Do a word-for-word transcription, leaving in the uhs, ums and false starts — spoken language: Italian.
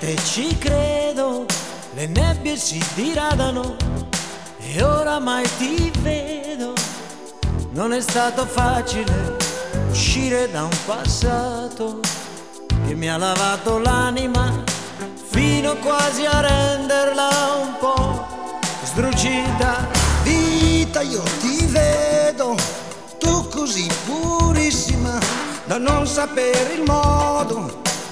te ci credo, le nebbie si diradano e oramai ti vedo. Non è stato facile uscire da un passato che mi ha lavato l'anima fino quasi a renderla un po' sdrucita. Vita, io ti vedo, tu così purissima da non sapere il modo